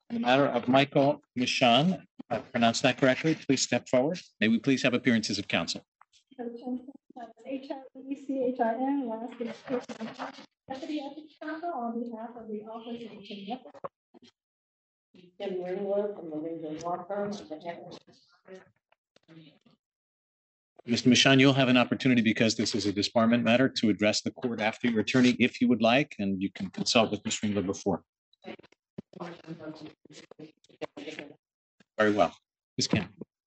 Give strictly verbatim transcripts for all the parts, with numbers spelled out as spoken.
In the matter of Michael Michon, I pronounced that correctly, please step forward. May we please have appearances of counsel? H I E C H I N, last name is Deputy Ethics Counsel on behalf of the Office of Attorney Ethics. Kim Ringwood from the Ringwood Law Firm. Mister Michon, you'll have an opportunity, because this is a disbarment matter, to address the court after your attorney if you would like, and you can consult with Miz Ringwood before. Very well. Miz Kim.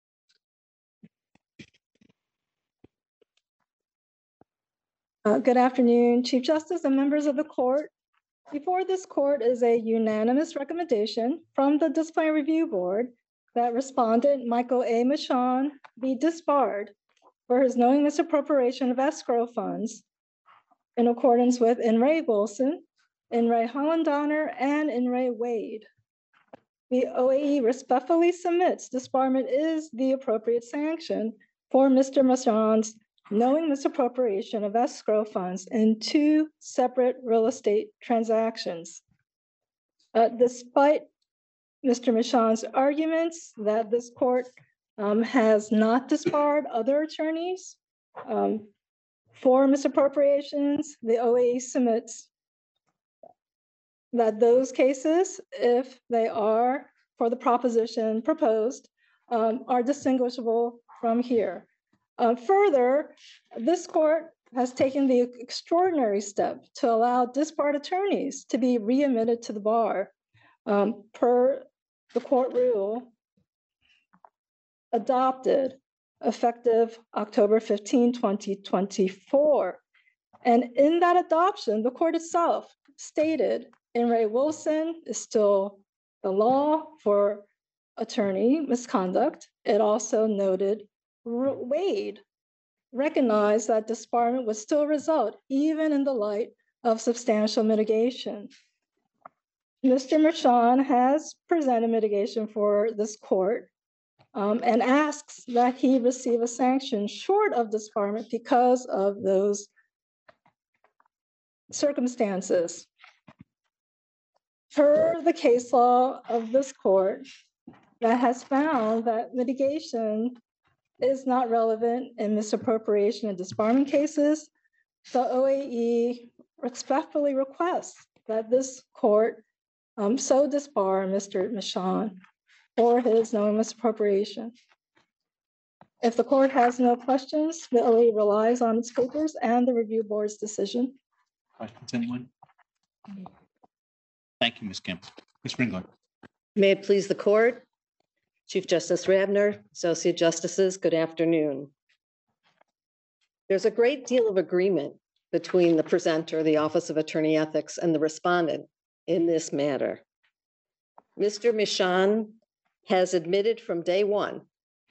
Uh, good afternoon, Chief Justice and members of the court. Before this court is a unanimous recommendation from the Disciplinary Review Board that respondent Michael A. Michon be disbarred for his knowing misappropriation of escrow funds in accordance with In re Wilson, In re Hollendonner, and In re Wade. The O A E respectfully submits disbarment is the appropriate sanction for Mister Michon's knowing misappropriation of escrow funds in two separate real estate transactions. Uh, despite Mister Michon's arguments that this court um, has not disbarred other attorneys um, for misappropriations, the O A E submits that those cases, if they are for the proposition proposed, um, are distinguishable from here. Uh, further, this court has taken the extraordinary step to allow disbarred attorneys to be readmitted to the bar um, per the court rule adopted effective October fifteenth, twenty twenty-four. And in that adoption, the court itself stated In re Wilson is still the law for attorney misconduct. It also noted Wade recognized that disbarment would still result even in the light of substantial mitigation. Mister Michon has presented mitigation for this court um, and asks that he receive a sanction short of disbarment because of those circumstances. Per the case law of this court that has found that mitigation is not relevant in misappropriation and disbarment cases, the O A E respectfully requests that this court um, so disbar Mister Michon for his knowing misappropriation. If the court has no questions, the O A E relies on its papers and the review board's decision. Questions, anyone? Thank you, Miz Kim. Miz Ringwood. May it please the court. Chief Justice Rabner, Associate Justices, good afternoon. There's a great deal of agreement between the presenter, the Office of Attorney Ethics, and the respondent in this matter. Mister Michon has admitted from day one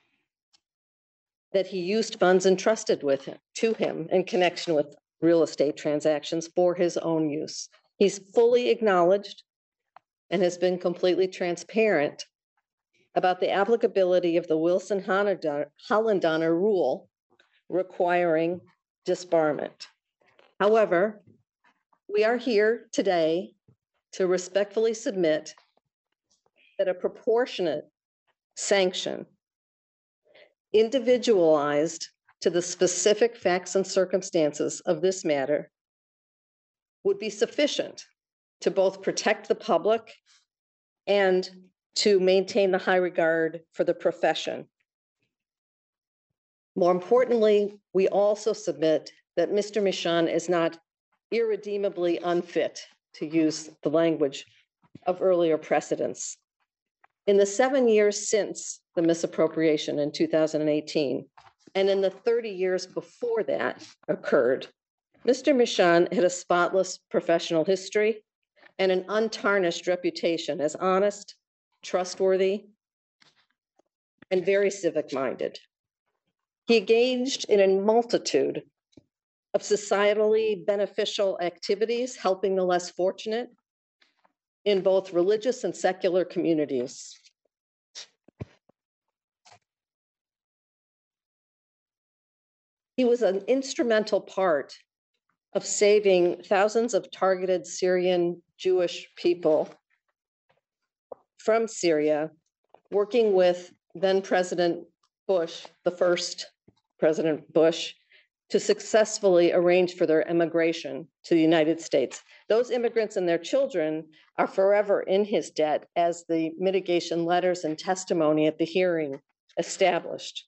that he used funds entrusted with him to him in connection with real estate transactions for his own use. He's fully acknowledged and has been completely transparent about the applicability of the Wilson-Hollendonner rule requiring disbarment. However, we are here today to respectfully submit that a proportionate sanction, individualized to the specific facts and circumstances of this matter, would be sufficient to both protect the public and to maintain the high regard for the profession. More importantly, we also submit that Mister Michon is not irredeemably unfit, to use the language of earlier precedents. In the seven years since the misappropriation in two thousand eighteen, and in the thirty years before that occurred, Mister Michon had a spotless professional history and an untarnished reputation as honest, trustworthy, and very civic-minded. He engaged in a multitude of societally beneficial activities, helping the less fortunate in both religious and secular communities. He was an instrumental part of saving thousands of targeted Syrian Jewish people from Syria, working with then President Bush, the first President Bush, to successfully arrange for their immigration to the United States. Those immigrants and their children are forever in his debt, as the mitigation letters and testimony at the hearing established.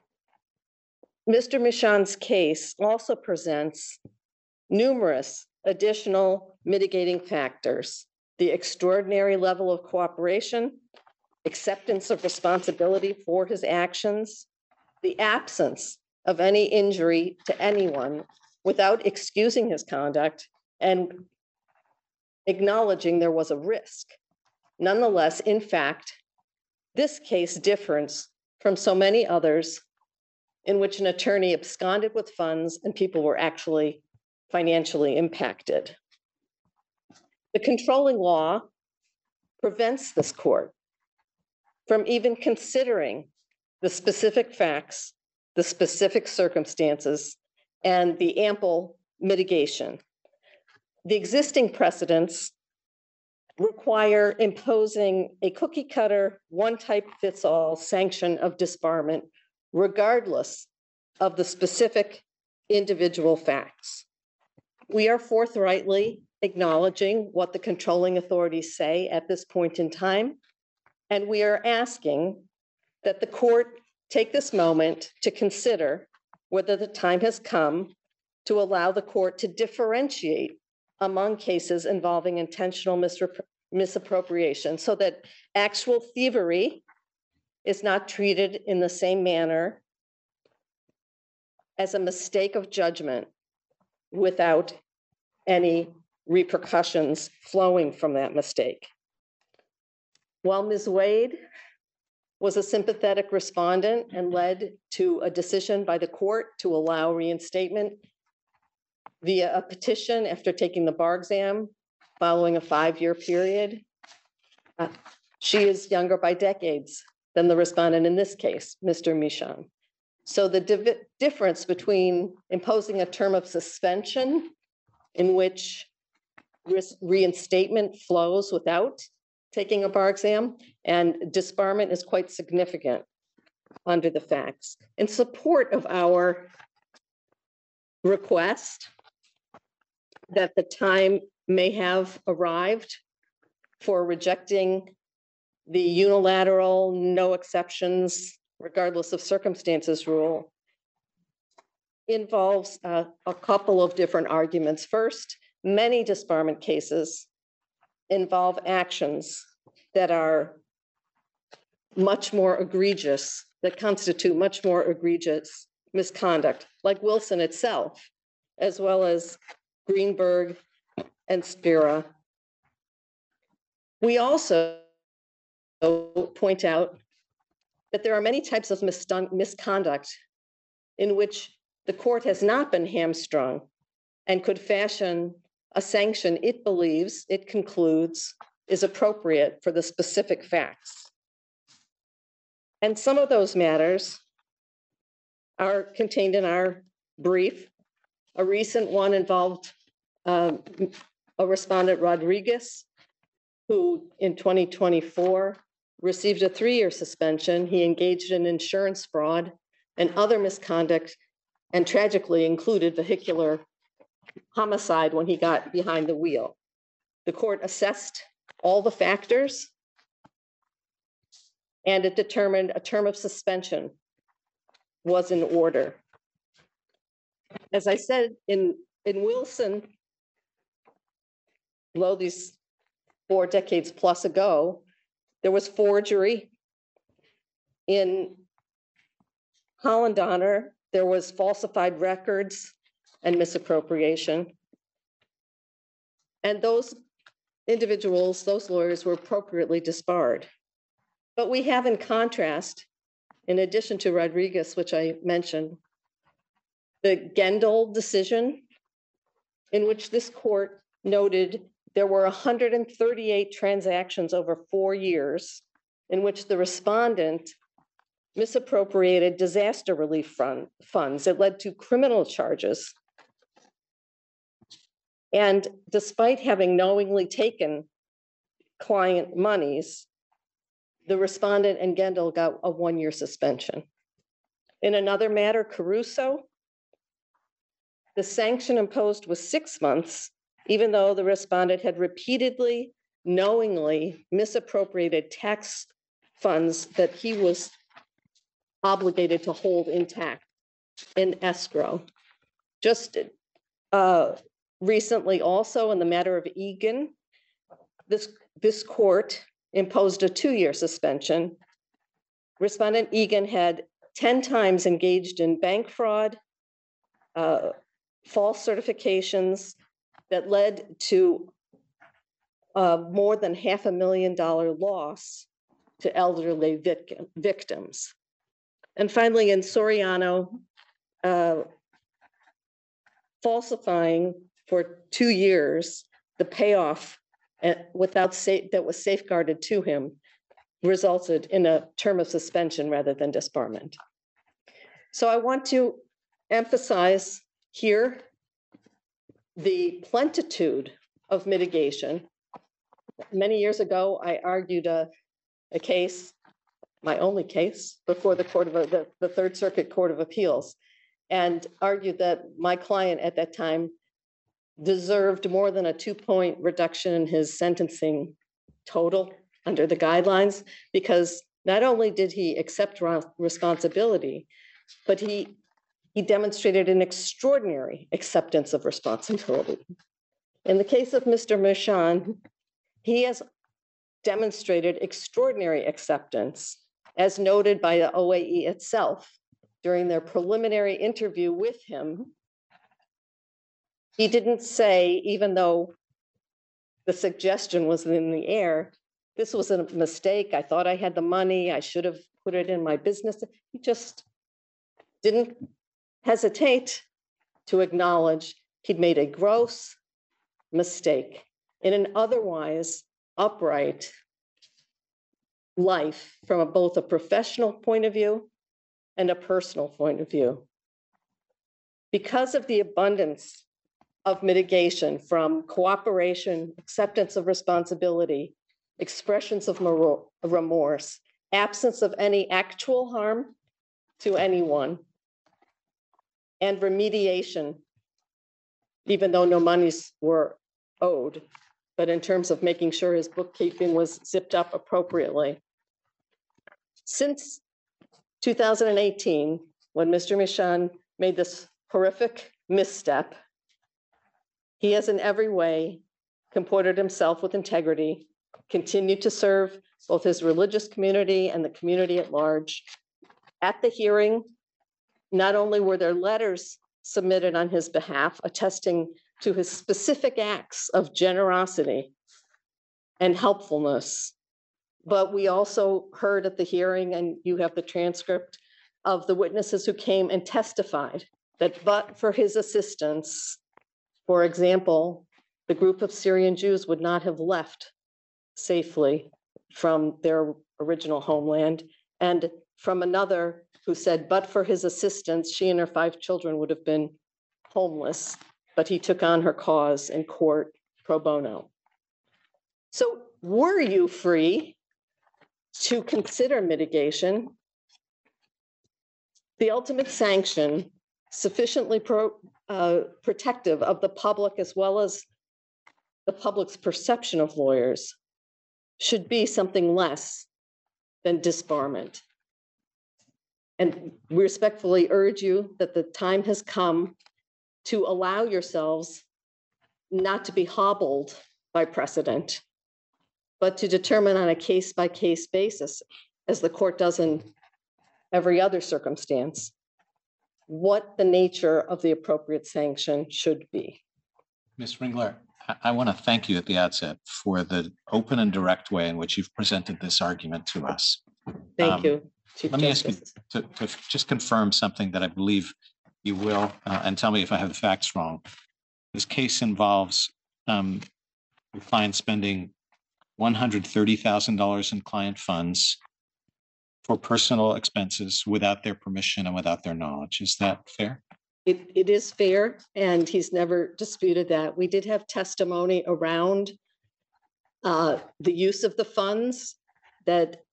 Mister Michaud's case also presents numerous additional mitigating factors: the extraordinary level of cooperation, acceptance of responsibility for his actions, the absence of any injury to anyone without excusing his conduct and acknowledging there was a risk. Nonetheless, in fact, this case differs from so many others in which an attorney absconded with funds and people were actually financially impacted. The controlling law prevents this court from even considering the specific facts, the specific circumstances, and the ample mitigation. The existing precedents require imposing a cookie cutter, one type fits all sanction of disbarment, regardless of the specific individual facts. We are forthrightly acknowledging what the controlling authorities say at this point in time, and we are asking that the court take this moment to consider whether the time has come to allow the court to differentiate among cases involving intentional misappropriation, so that actual thievery is not treated in the same manner as a mistake of judgment without any repercussions flowing from that mistake. While Miz Wade was a sympathetic respondent and led to a decision by the court to allow reinstatement via a petition after taking the bar exam following a five-year period, uh, she is younger by decades than the respondent in this case, Mister Michaud. So the div- difference between imposing a term of suspension in which reinstatement flows without taking a bar exam and disbarment is quite significant under the facts. In support of our request that the time may have arrived for rejecting the unilateral, no exceptions, regardless of circumstances rule, involves uh, a couple of different arguments. First, many disbarment cases involve actions that are much more egregious, that constitute much more egregious misconduct, like Wilson itself, as well as Greenberg and Spira. We also point out that there are many types of misconduct in which the court has not been hamstrung and could fashion a sanction it believes, it concludes, is appropriate for the specific facts. And some of those matters are contained in our brief. A recent one involved um, a respondent, Rodriguez, who in twenty twenty-four received a three-year suspension. He engaged in insurance fraud and other misconduct, and tragically included vehicular homicide when he got behind the wheel. The court assessed all the factors, and it determined a term of suspension was in order. As I said, in, in Wilson, below these four decades plus ago, there was forgery. In Holland Honor, there was falsified records and misappropriation. And those individuals, those lawyers, were appropriately disbarred. But we have, in contrast, in addition to Rodriguez, which I mentioned, the Gendel decision, in which this court noted there were one hundred thirty-eight transactions over four years in which the respondent misappropriated disaster relief fund, funds. It led to criminal charges. And despite having knowingly taken client monies, the respondent and Gendel got a one-year suspension. In another matter, Caruso, the sanction imposed was six months, even though the respondent had repeatedly, knowingly misappropriated tax funds that he was obligated to hold intact in escrow. Just uh, recently also in the matter of Egan, this, this court imposed a two-year suspension. Respondent Egan had ten times engaged in bank fraud, uh, false certifications that led to uh, more than half a million dollar loss to elderly vic victims. And finally, in Soriano, uh, falsifying for two years the payoff uh, without sa- that was safeguarded to him resulted in a term of suspension rather than disbarment. So I want to emphasize here the plentitude of mitigation. Many years ago, I argued a, a case, my only case, before the court of the, the Third Circuit Court of Appeals, and argued that my client at that time deserved more than a two-point reduction in his sentencing total under the guidelines, because not only did he accept responsibility, but he, he demonstrated an extraordinary acceptance of responsibility. In the case of Mister Merchan, he has demonstrated extraordinary acceptance, as noted by the O A E itself during their preliminary interview with him. He didn't say, even though the suggestion was in the air, this was a mistake. I thought I had the money. I should have put it in my business. He just didn't hesitate to acknowledge he'd made a gross mistake in an otherwise upright life from a, both a professional point of view and a personal point of view. Because of the abundance of mitigation from cooperation, acceptance of responsibility, expressions of remorse, absence of any actual harm to anyone, and remediation, even though no monies were owed, but in terms of making sure his bookkeeping was zipped up appropriately. Since two thousand eighteen, when Mister Merchan made this horrific misstep, he has in every way comported himself with integrity, continued to serve both his religious community and the community at large. At the hearing, not only were there letters submitted on his behalf attesting to his specific acts of generosity and helpfulness, but we also heard at the hearing, and you have the transcript of the witnesses who came and testified that but for his assistance, for example, the group of Syrian Jews would not have left safely from their original homeland. And from another who said, but for his assistance, she and her five children would have been homeless, but he took on her cause in court pro bono. So were you free to consider mitigation, the ultimate sanction sufficiently pro, uh, protective of the public as well as the public's perception of lawyers should be something less than disbarment. And we respectfully urge you that the time has come to allow yourselves not to be hobbled by precedent, but to determine on a case-by-case basis, as the court does in every other circumstance, what the nature of the appropriate sanction should be. Miz Ringler, I, I want to thank you at the outset for the open and direct way in which you've presented this argument to us. Thank Um, you, Chief Let me Justice. ask you to, to just confirm something that I believe you will, uh, and tell me if I have the facts wrong. This case involves um, your client spending one hundred thirty thousand dollars in client funds for personal expenses without their permission and without their knowledge. Is that fair? It, it is fair, and he's never disputed that. We did have testimony around uh, the use of the funds, that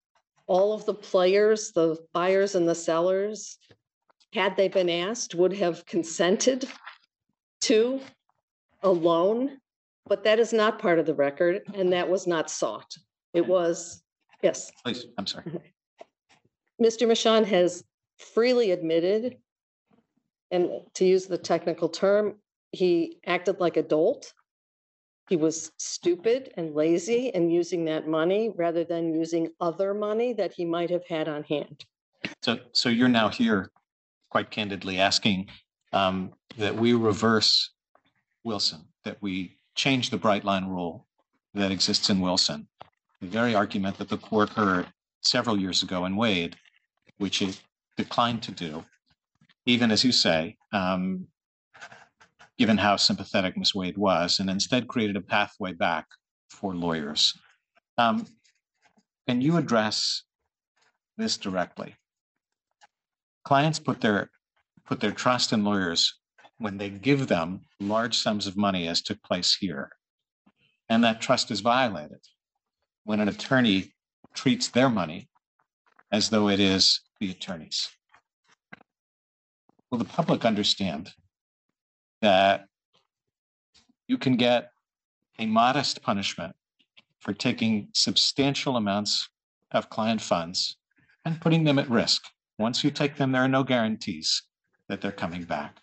all of the players, the buyers and the sellers, had they been asked, would have consented to a loan, but that is not part of the record, and that was not sought. It was, yes. Please, I'm sorry. Mister Michon has freely admitted, and to use the technical term, he acted like a dolt. He was stupid and lazy in using that money rather than using other money that he might have had on hand. So, so you're now here quite candidly asking um, that we reverse Wilson, that we change the bright line rule that exists in Wilson, the very argument that the court heard several years ago in Wade, which it declined to do, even as you say, um, given how sympathetic Miz Wade was, and instead created a pathway back for lawyers. Um, can you address this directly? Clients put their put their trust in lawyers when they give them large sums of money, as took place here, and that trust is violated when an attorney treats their money as though it is the attorney's. Will the public understand that you can get a modest punishment for taking substantial amounts of client funds and putting them at risk? Once you take them, there are no guarantees that they're coming back.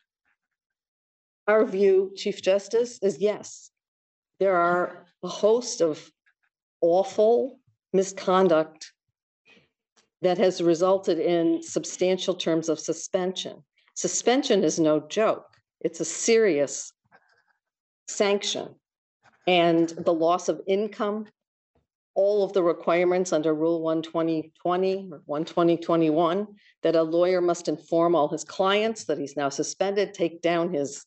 Our view, Chief Justice, is yes. There are a host of awful misconduct that has resulted in substantial terms of suspension. Suspension is no joke. It's a serious sanction. And the loss of income, all of the requirements under Rule one twenty twenty or one twenty twenty-one, that a lawyer must inform all his clients that he's now suspended, take down his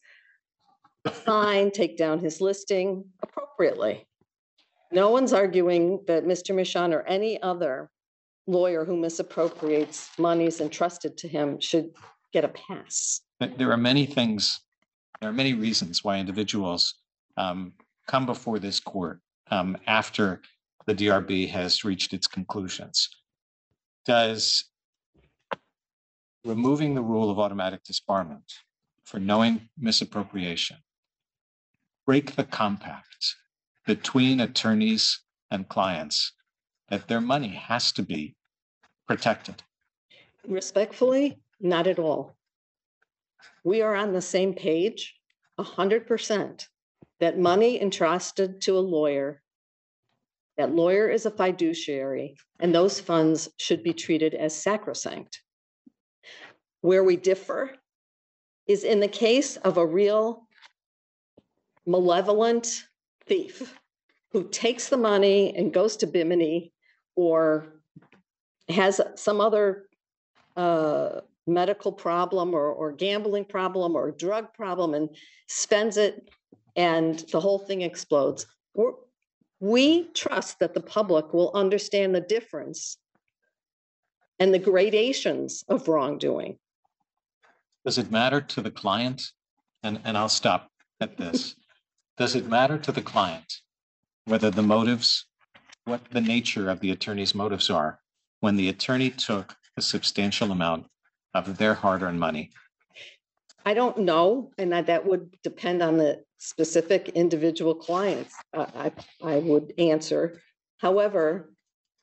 sign, take down his listing appropriately. No one's arguing that Mister Michon or any other lawyer who misappropriates monies entrusted to him should get a pass. There are many things, there are many reasons why individuals um, come before this court um, after the D R B has reached its conclusions. Does removing the rule of automatic disbarment for knowing misappropriation break the compact between attorneys and clients that their money has to be protected? Respectfully, not at all. We are on the same page, one hundred percent, that money entrusted to a lawyer, that lawyer is a fiduciary, and those funds should be treated as sacrosanct. Where we differ is in the case of a real malevolent thief who takes the money and goes to Bimini or has some other uh, medical problem or, or gambling problem or drug problem and spends it and the whole thing explodes. We're, we trust that the public will understand the difference and the gradations of wrongdoing. Does it matter to the client? And, and I'll stop at this. Does it matter to the client whether the motives, what the nature of the attorney's motives are when the attorney took a substantial amount of their hard-earned money? I don't know, and that, that would depend on the specific individual clients, uh, I, I would answer. However,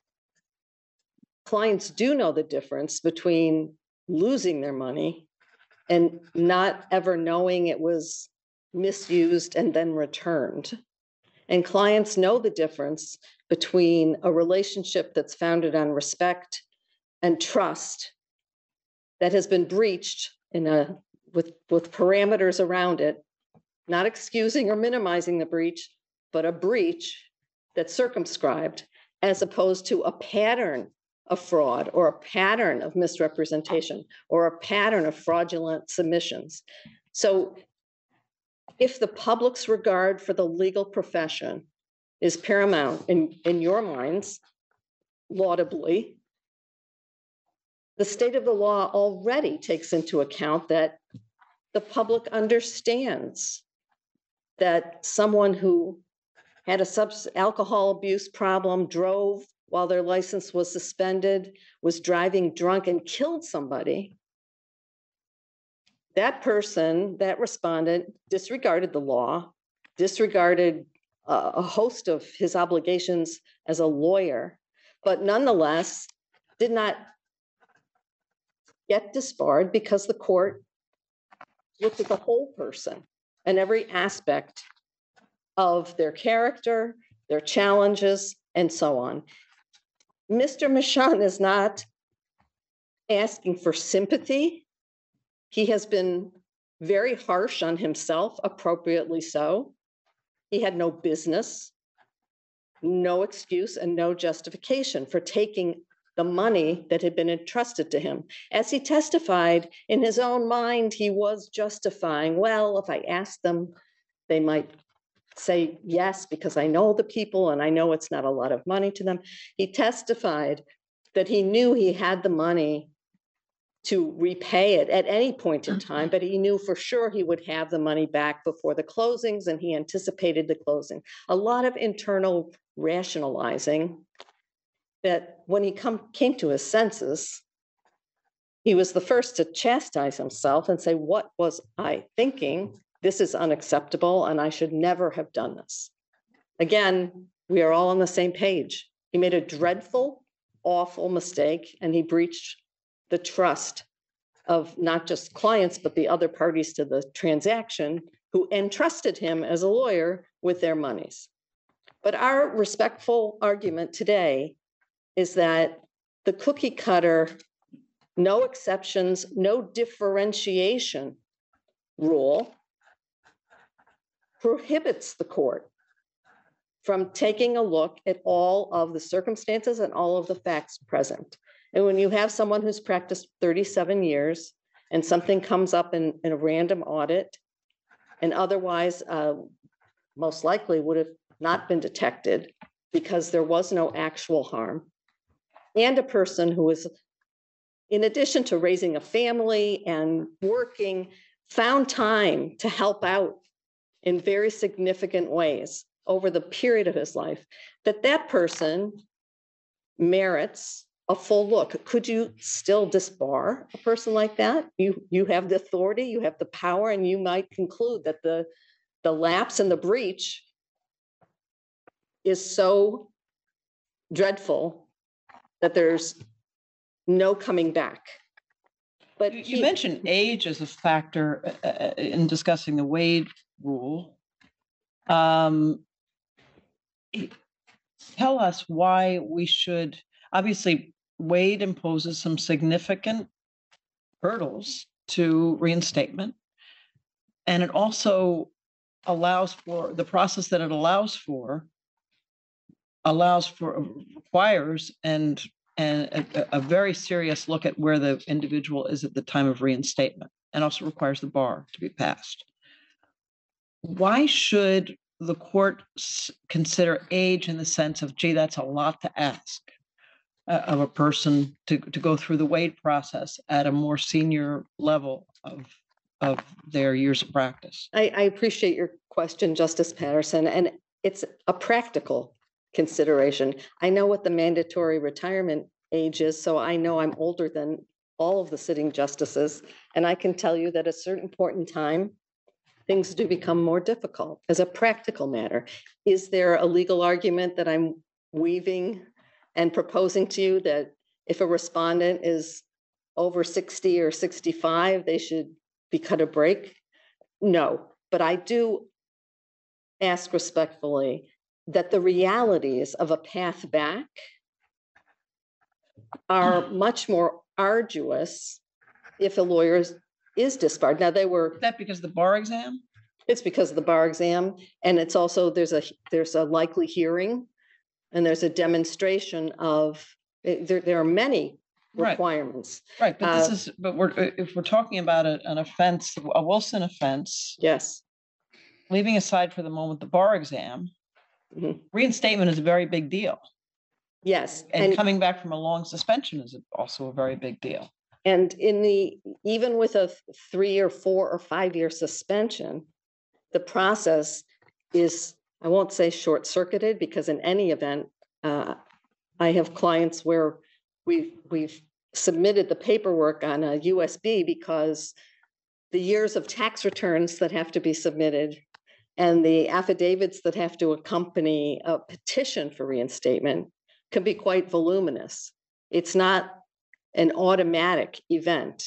clients do know the difference between losing their money and not ever knowing it was misused and then returned. And clients know the difference between a relationship that's founded on respect and trust that has been breached in a with, with parameters around it, not excusing or minimizing the breach, but a breach that's circumscribed, as opposed to a pattern of fraud or a pattern of misrepresentation or a pattern of fraudulent submissions. So if the public's regard for the legal profession is paramount in, in your minds, laudably, the state of the law already takes into account that the public understands that someone who had a substance alcohol abuse problem, drove while their license was suspended, was driving drunk and killed somebody, that person, that respondent, disregarded the law, disregarded a, a host of his obligations as a lawyer, but nonetheless did not get disbarred because the court looked at the whole person and every aspect of their character, their challenges, and so on. Mister Michon is not asking for sympathy. He has been very harsh on himself, appropriately so. He had no business, no excuse, and no justification for taking the money that had been entrusted to him. As he testified, in his own mind, he was justifying, well, if I asked them, they might say yes, because I know the people and I know it's not a lot of money to them. He testified that he knew he had the money to repay it at any point in time, but he knew for sure he would have the money back before the closings, and he anticipated the closing. A lot of internal rationalizing that when he come, came to his senses, he was the first to chastise himself and say, what was I thinking? This is unacceptable, and I should never have done this. Again, we are all on the same page. He made a dreadful, awful mistake, and he breached the trust of not just clients, but the other parties to the transaction who entrusted him as a lawyer with their monies. But our respectful argument today is that the cookie cutter, no exceptions, no differentiation rule prohibits the court from taking a look at all of the circumstances and all of the facts present. And when you have someone who's practiced thirty-seven years and something comes up in, in a random audit and otherwise uh, most likely would have not been detected because there was no actual harm, and a person who was, in addition to raising a family and working, found time to help out in very significant ways over the period of his life, that that person merits a full look. Could you still disbar a person like that? You, you have the authority, you have the power, and you might conclude that the, the lapse and the breach is so dreadful that there's no coming back. But You, you he- mentioned age as a factor uh, uh, in discussing the Wade rule. Um, tell us why we should, obviously, Wade imposes some significant hurdles to reinstatement. And it also allows for, the process that it allows for, allows for, requires and, and a, a very serious look at where the individual is at the time of reinstatement, and also requires the bar to be passed. Why should the court s- consider age in the sense of, gee, that's a lot to ask uh, of a person to, to go through the Wade process at a more senior level of, of their years of practice? I, I appreciate your question, Justice Patterson, and it's a practical consideration. I know what the mandatory retirement age is, so I know I'm older than all of the sitting justices, and I can tell you that at a certain point in time, things do become more difficult as a practical matter. Is there a legal argument that I'm weaving and proposing to you that if a respondent is over sixty or sixty-five, they should be cut a break? No, but I do ask respectfully that the realities of a path back are much more arduous if a lawyer is, is disbarred. Now, they were, Is that because of the bar exam? it's because of the bar exam, and it's also, there's a, there's a likely hearing, and there's a demonstration of, eh, there, there are many Right. requirements. Right, but this Uh, is, but we're, if we're talking about a, an offense, a Wilson offense, Yes. leaving aside for the moment the bar exam, Mhm. reinstatement is a very big deal. Yes. And And, coming back from a long suspension is also a very big deal. and in the, even with a th- three or four or five-year suspension, the process is, I won't say short-circuited, because in any event, uh, I have clients where we've, we've submitted the paperwork on a U S B because the years of tax returns that have to be submitted and the affidavits that have to accompany a petition for reinstatement can be quite voluminous. It's not an automatic event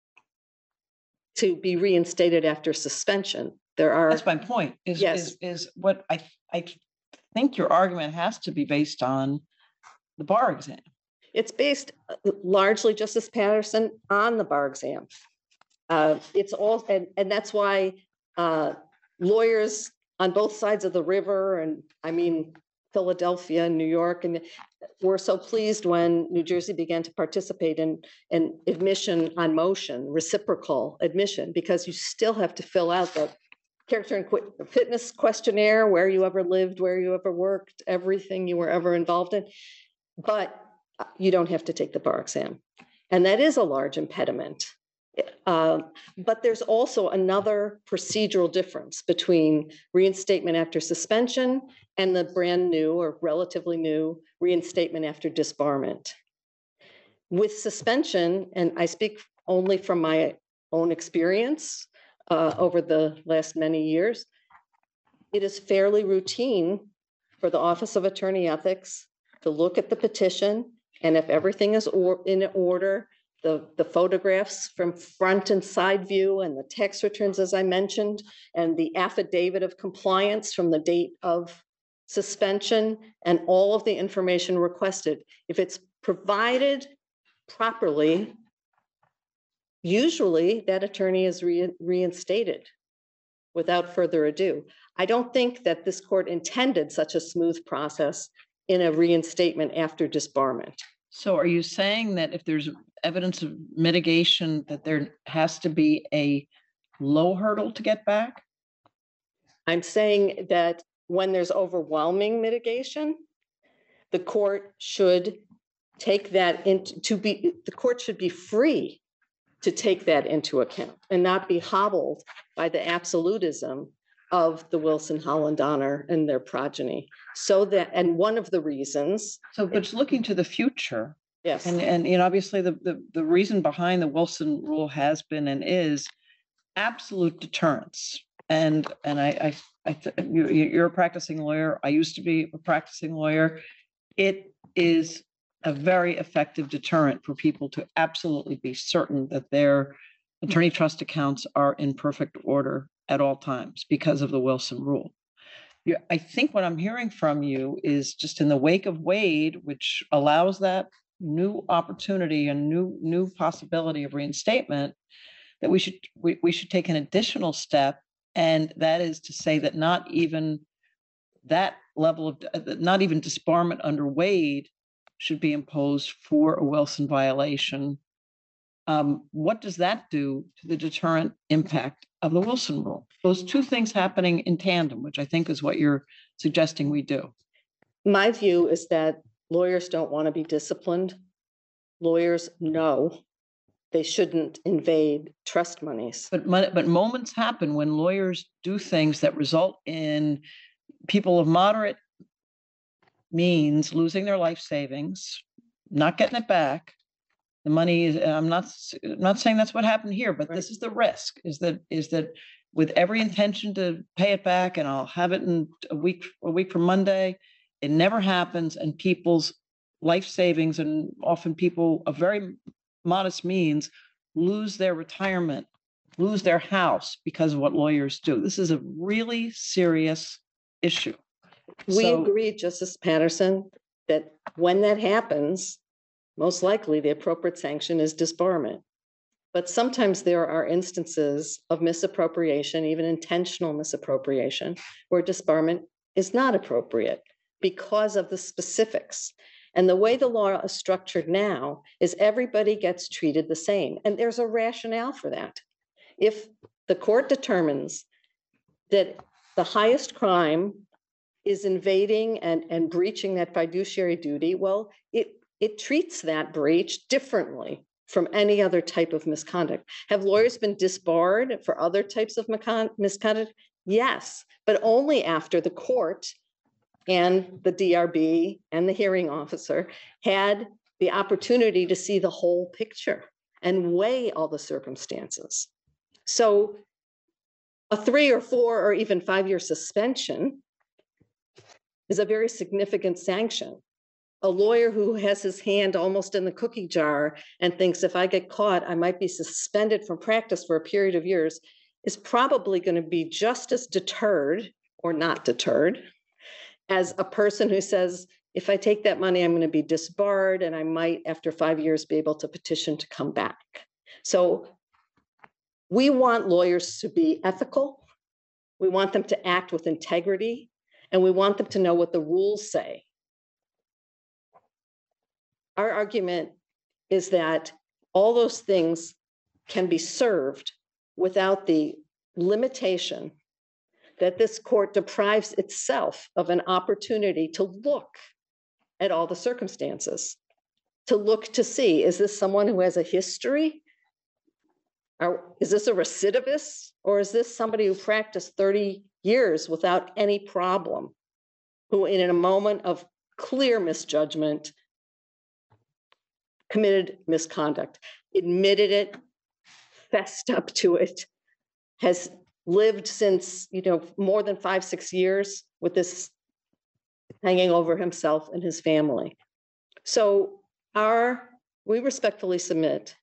to be reinstated after suspension. There are. That's my point, is, Yes. is, is what I, I think your argument has to be based on the bar exam. It's based uh, largely, Justice Patterson, on the bar exam. Uh, it's all, and, and that's why uh, lawyers on both sides of the river, and I mean, Philadelphia and New York, and were so pleased when New Jersey began to participate in, in admission on motion, reciprocal admission, because you still have to fill out that character and qu- fitness questionnaire, where you ever lived, where you ever worked, everything you were ever involved in. But you don't have to take the bar exam. And that is a large impediment. Uh, but there's also another procedural difference between reinstatement after suspension and the brand new or relatively new reinstatement after disbarment. With suspension, and I speak only from my own experience uh, over the last many years, it is fairly routine for the Office of Attorney Ethics to look at the petition, and if everything is or in order, the, the photographs from front and side view and the tax returns, as I mentioned, and the affidavit of compliance from the date of suspension, and all of the information requested, if it's provided properly, usually that attorney is re reinstated without further ado. I don't think that this court intended such a smooth process in a reinstatement after disbarment. So are you saying that if there's evidence of mitigation, that there has to be a low hurdle to get back? I'm saying that when there's overwhelming mitigation, the court should take that into to be, the court should be free to take that into account and not be hobbled by the absolutism of the Wilson Holland Donner and their progeny. So that, and one of the reasons. So, but it's looking to the future. Yes. And, and, you know, obviously the, the, the reason behind the Wilson rule has been and is absolute deterrence. And, and I, I, I th- you, you're a practicing lawyer. I used to be a practicing lawyer. It is a very effective deterrent for people to absolutely be certain that their attorney trust accounts are in perfect order at all times because of the Wilson rule. Yeah, I think what I'm hearing from you is just in the wake of Wade, which allows that new opportunity and new new possibility of reinstatement, that we should we, we should take an additional step, and that is to say that not even that level of not even disbarment under Wade should be imposed for a Wilson violation. Um, what does that do to the deterrent impact of the Wilson rule? Those two things happening in tandem, which I think is what you're suggesting we do. My view is that lawyers don't want to be disciplined. Lawyers know they shouldn't invade trust monies. But but moments happen when lawyers do things that result in people of moderate means losing their life savings, not getting it back. The money is, I'm not, I'm not saying that's what happened here, but Right. This is the risk, is that, is that with every intention to pay it back and I'll have it in a week, a week from Monday, it never happens, and people's life savings, and often people of very modest means, lose their retirement, lose their house because of what lawyers do. This is a really serious issue. We So- agree, Justice Patterson, that when that happens, most likely the appropriate sanction is disbarment. But sometimes there are instances of misappropriation, even intentional misappropriation, where disbarment is not appropriate because of the specifics. And the way the law is structured now is everybody gets treated the same. And there's a rationale for that. If the court determines that the highest crime is invading and, and breaching that fiduciary duty, well, it, it treats that breach differently from any other type of misconduct. Have lawyers been disbarred for other types of misconduct? Yes, but only after the court and the D R B and the hearing officer had the opportunity to see the whole picture and weigh all the circumstances. So a three or four or even five-year suspension is a very significant sanction. A lawyer who has his hand almost in the cookie jar and thinks if I get caught, I might be suspended from practice for a period of years is probably going to be just as deterred or not deterred as a person who says, if I take that money, I'm going to be disbarred and I might, after five years, be able to petition to come back. So we want lawyers to be ethical. We want them to act with integrity, and we want them to know what the rules say. Our argument is that all those things can be served without the limitation that this court deprives itself of an opportunity to look at all the circumstances, to look to see, is this someone who has a history? Or is this a recidivist? Or is this somebody who practiced thirty years without any problem, who in a moment of clear misjudgment committed misconduct, admitted it, fessed up to it, has lived since, you know, more than five, six years with this hanging over himself and his family. So our, we respectfully submit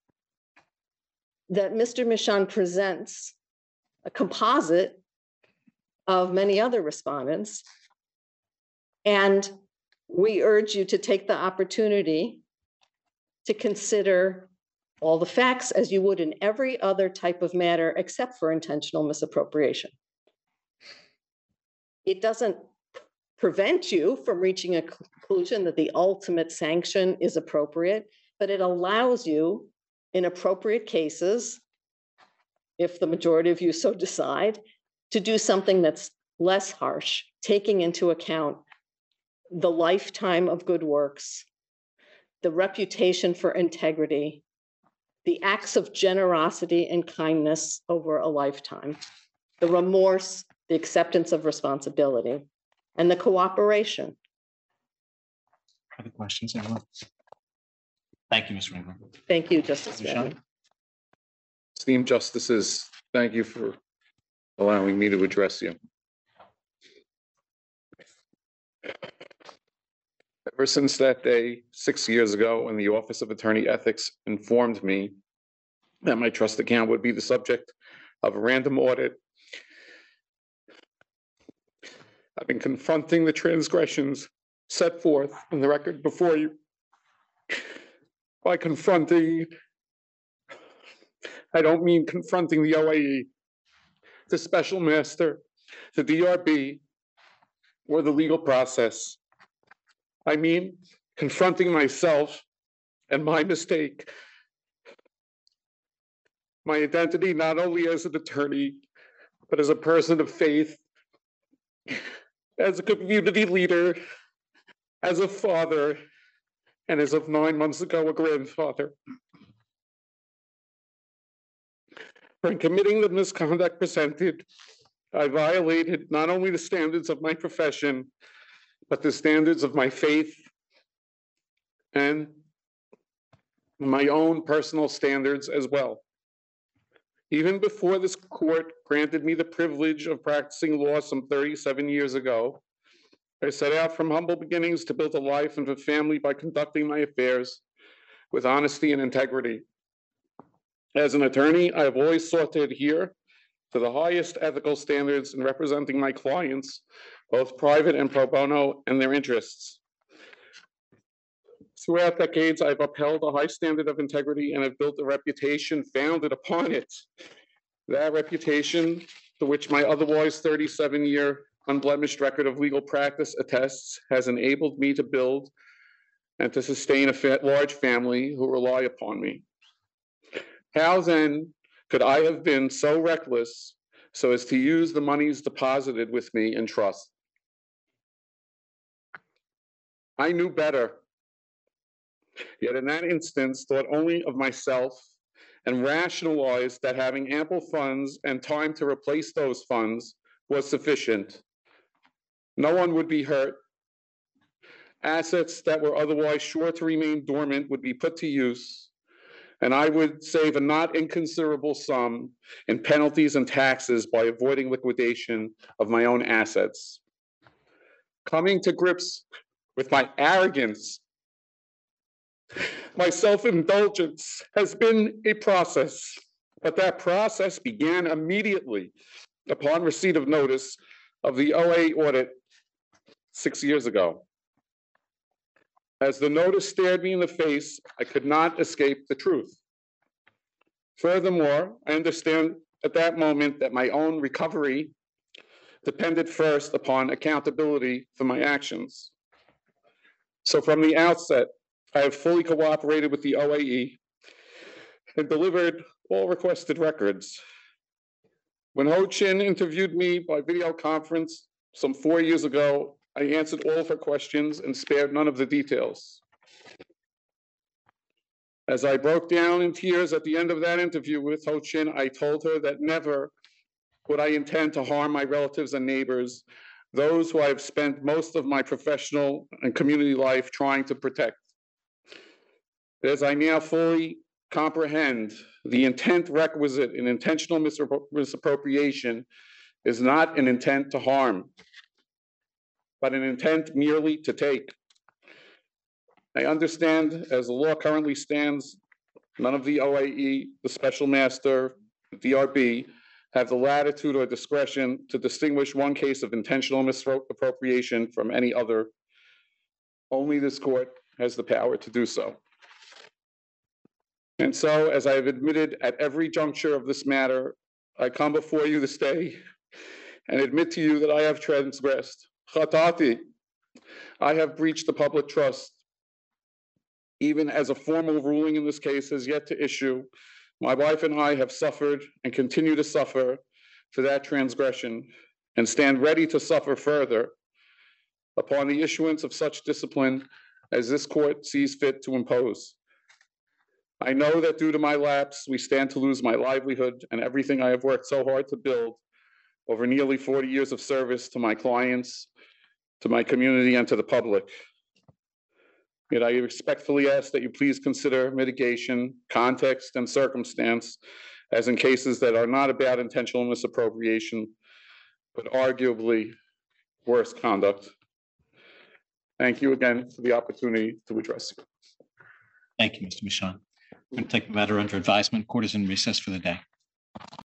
that Mister Michon presents a composite of many other respondents, and we urge you to take the opportunity to consider all the facts as you would in every other type of matter except for intentional misappropriation. It doesn't prevent you from reaching a conclusion that the ultimate sanction is appropriate, but it allows you in appropriate cases, if the majority of you so decide, to do something that's less harsh, taking into account the lifetime of good works, the reputation for integrity, the acts of generosity and kindness over a lifetime, the remorse, the acceptance of responsibility, and the cooperation. Other questions, anyone? Thank you, Miz Ringler. Thank you, Justice Miz Brennan. Shine? Esteemed justices, thank you for allowing me to address you. Ever since that day, six years ago, when the Office of Attorney Ethics informed me that my trust account would be the subject of a random audit, I've been confronting the transgressions set forth in the record before you. By confronting, I don't mean confronting the O A E, the special master, the D R B, or the legal process. I mean confronting myself and my mistake, my identity not only as an attorney, but as a person of faith, as a community leader, as a father, and as of nine months ago, a grandfather. For committing the misconduct presented, I violated not only the standards of my profession, but the standards of my faith and my own personal standards as well. Even before this court granted me the privilege of practicing law some thirty-seven years ago, I set out from humble beginnings to build a life and a family by conducting my affairs with honesty and integrity. As an attorney, I have always sought to adhere to the highest ethical standards in representing my clients, both private and pro bono, and their interests. Throughout decades, I've upheld a high standard of integrity and have built a reputation founded upon it. That reputation, to which my otherwise thirty-seven year unblemished record of legal practice attests, has enabled me to build and to sustain a fa- large family who rely upon me. How then could I have been so reckless so as to use the monies deposited with me in trust? I knew better, yet in that instance thought only of myself and rationalized that having ample funds and time to replace those funds was sufficient. No one would be hurt. Assets that were otherwise sure to remain dormant would be put to use, and I would save a not inconsiderable sum in penalties and taxes by avoiding liquidation of my own assets. Coming to grips with my arrogance, my self-indulgence has been a process, but that process began immediately upon receipt of notice of the O A audit six years ago. As the notice stared me in the face, I could not escape the truth. Furthermore, I understand at that moment that my own recovery depended first upon accountability for my actions. So from the outset, I have fully cooperated with the O A E and delivered all requested records. When Ho Chin interviewed me by video conference some four years ago, I answered all of her questions and spared none of the details. As I broke down in tears at the end of that interview with Ho Chin, I told her that never would I intend to harm my relatives and neighbors, those who I have spent most of my professional and community life trying to protect. As I now fully comprehend, the intent requisite in intentional misappropriation is not an intent to harm, but an intent merely to take. I understand, as the law currently stands, none of the O A E, the special master, the D R B, have the latitude or discretion to distinguish one case of intentional misappropriation from any other. Only this court has the power to do so. And so, as I have admitted at every juncture of this matter, I come before you this day and admit to you that I have transgressed. Chatati, I have breached the public trust. Even as a formal ruling in this case has yet to issue, my wife and I have suffered and continue to suffer for that transgression and stand ready to suffer further upon the issuance of such discipline as this court sees fit to impose. I know that due to my lapse, we stand to lose my livelihood and everything I have worked so hard to build over nearly forty years of service to my clients, to my community, and to the public. Yet I respectfully ask that you please consider mitigation, context, and circumstance, as in cases that are not about intentional misappropriation, but arguably worse conduct. Thank you again for the opportunity to address you. Thank you, Mister Michon. I'm going to take the matter under advisement. Court is in recess for the day.